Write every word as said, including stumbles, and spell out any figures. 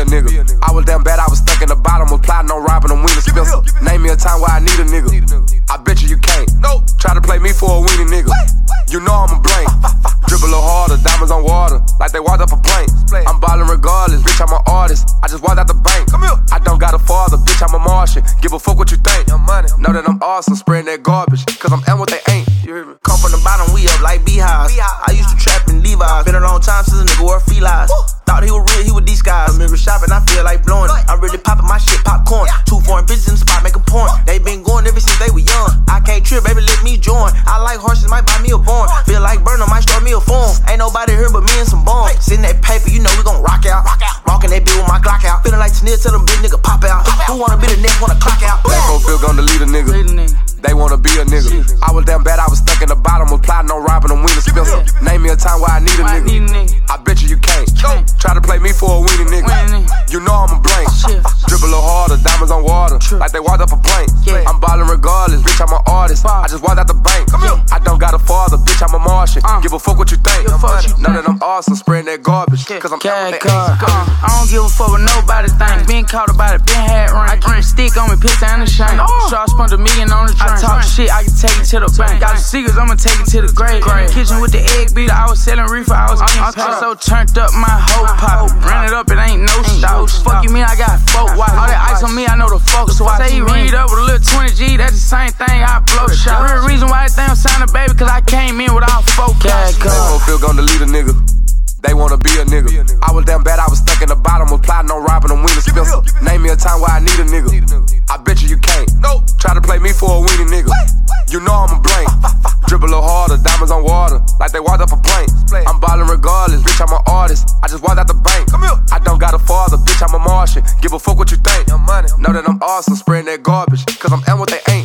a nigga. I was damn bad, I was stuck in the bottom, was plotting on robbing them Wheeler Spencer. Name me a time where I need a nigga. I bet you you can't. Try to play me for a weenie nigga. You know I'm a blank. Dribble a little harder, diamonds on water, like they walked up a plank. I'm ballin' regardless, bitch, I'm an artist. I just walked out the bank. I don't got a father, bitch, I'm a Martian. Give a fuck what you think. Know that I'm awesome, spreading that garbage, cause I'm at what they ain't. You hear me? Come from the bottom, we up like beehives. I used to trap in Levi's. Been a long time since a nigga wore felines. Thought he was real, he was disguised. Remember shopping, I feel like blowing it. I really poppin' my shit, popcorn. Two foreign bitches in the spot making porn. They been going ever since they were young. I can't trip, baby, let me join. I like horses, might buy me a barn. Feel like Burner, might start me a phone. Ain't nobody here but me and some bombs. Sitting that paper, you know we gon' rock out. Rockin' that bitch with my Glock out. Feeling like Tennille, tell them big nigga pop out. Who wanna be the next, wanna clock out? Black folk feel gonna lead a nigga. They wanna be a nigga. I was damn bad, I was stuck in the bottom, was plotting on robbing them Wheeler Spencer. Name me a time where I need a nigga. I bet you you can't. Try to play me for a weenie nigga. You know I'm a blank. Dribble a little harder, diamonds on water, like they walked up a plank. I'm ballin' regardless, bitch, I'm an artist. I just walked out the bank. I don't got a father, bitch, I'm a Martian. Give a fuck what you think. Know that I'm awesome, spreading that garbage, cause I'm Cat car. Uh, I don't give a fuck what nobody think. Been caught about it, been had ring. I keep a stick on me, piss and a shame. So I spent a million on the train. I talk shit, I can take it to the bank. Got the secrets, I'ma take it to the grave. In the kitchen with the egg beater, I was selling reefer, I was getting paid. So turned up my whole pop. Ran it up, it ain't no stop. Fuck you mean I got folk watch. All that ice on me, I know the fuck. So I say he read up with a little twenty G, that's the same thing, I blow shot. Real reason why they think I'm signing baby, cause I came in with all folk. They gon' feel gonna lead a nigga. They wanna be a nigga. I was damn bad, I was stuck in the bottom, was plotting on robbing them Wheeler Spencer. Name me a time where I need a nigga. I bet you you can't. Try to play me for a weenie nigga. You know I'm a blank. Dribble a little harder, diamonds on water, like they walked up a plank. I'm ballin' regardless, bitch, I'm an artist. I just walked out the bank. I don't got a father, bitch, I'm a Martian. Give a fuck what you think. Know that I'm awesome, spreading that garbage, cause I'm at what they ain't.